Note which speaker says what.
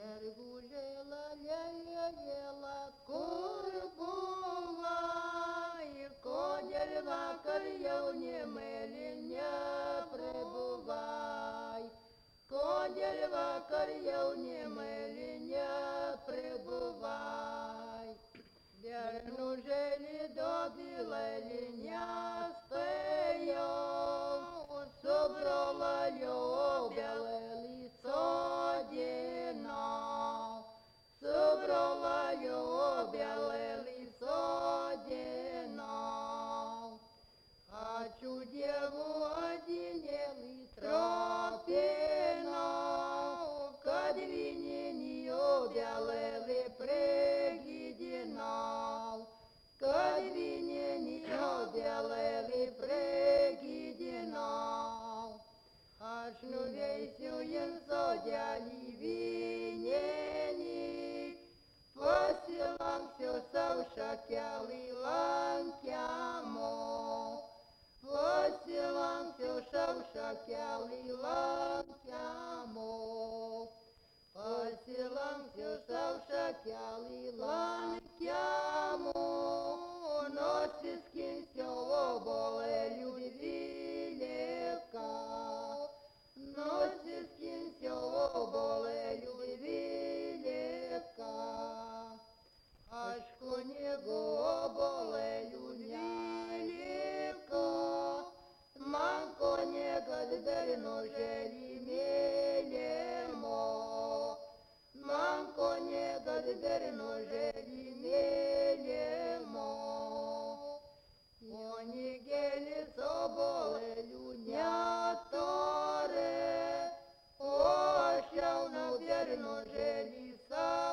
Speaker 1: Гужела, ля-ля-ля-ла, курбула, і коняль на кар'явні милі не прибувай. Коняль на кар'явні милі не прибувай. Верну жели до білої не спею, собрала його біле лицо діно, собрала його біле лицо діно. Хочу деву одинелый тропино, к двине нее белый пригидинал, к двине нее белый пригидинал. Аж ну весю янцо дяли винени, по селам все саушакяли ланкямо. По селам все шавшакяли ланкямо. По селам все шавшакяли ланкямо. Носит скин все оболе любви легка. Носит скин все оболе любви легка. Аж конего оболе любви легка. Манко негодбер ножели мелемо. Манко негодбер ножели мелемо. Они гели соболе люняторе. Ошел на дверь ножели са.